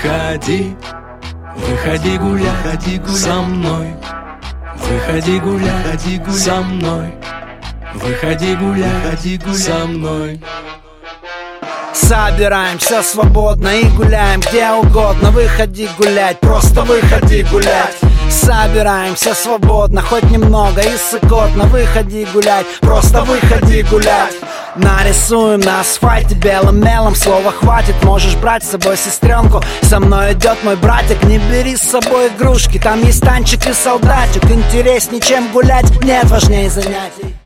Выходи, выходи гулять со мной. Выходи гулять со мной. Выходи гулять со мной. Собираемся свободно и гуляем где угодно. Выходи гулять, просто выходи гулять. Собираемся свободно, хоть немного и сыкотно. Выходи гулять, просто выходи гулять. Нарисуем на асфальте белым мелом. Слова хватит, можешь брать с собой сестренку. Со мной идет мой братик, не бери с собой игрушки. Там есть танчик и солдатик. Интересней, чем гулять, нет важнее занятий.